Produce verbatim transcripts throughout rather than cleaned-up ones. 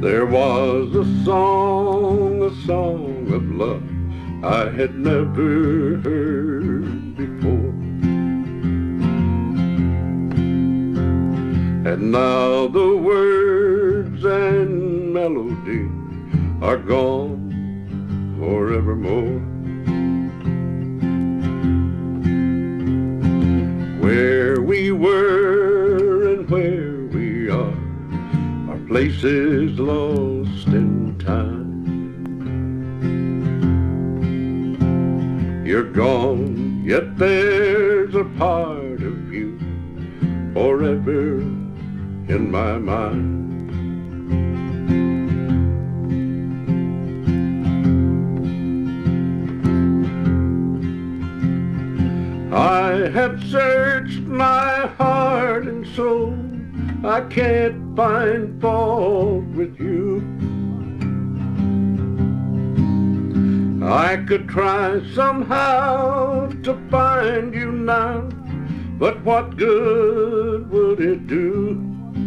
There was a song, a song of love I had never heard before. And now the words and melody are gone forevermore. Where we were and where we are are places lost in time. You're gone, yet there's a part of you forever in my mind. I have searched my heart and soul, I can't find fault with you. I could try somehow to find you now, but what good would it do?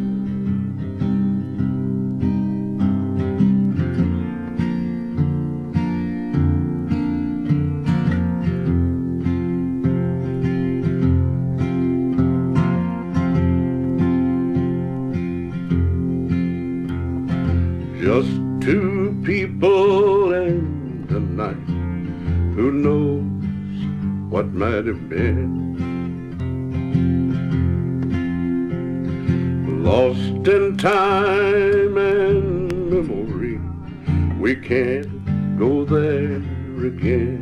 Just two people and the night, who knows what might have been. Lost in time and memory, we can't go there again.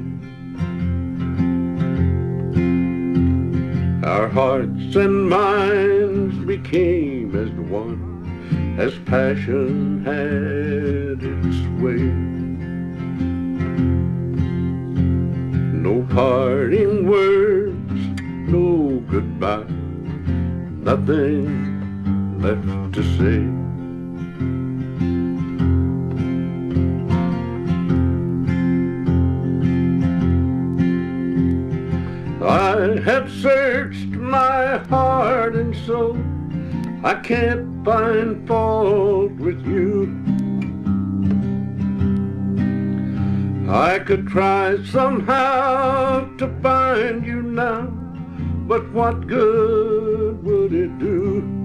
Our hearts and minds became as one, as passion had its way. No parting words, no goodbye, nothing left to say. I have searched my heart and soul, I can't find fault with you. I could try somehow to find you now, but what good would it do?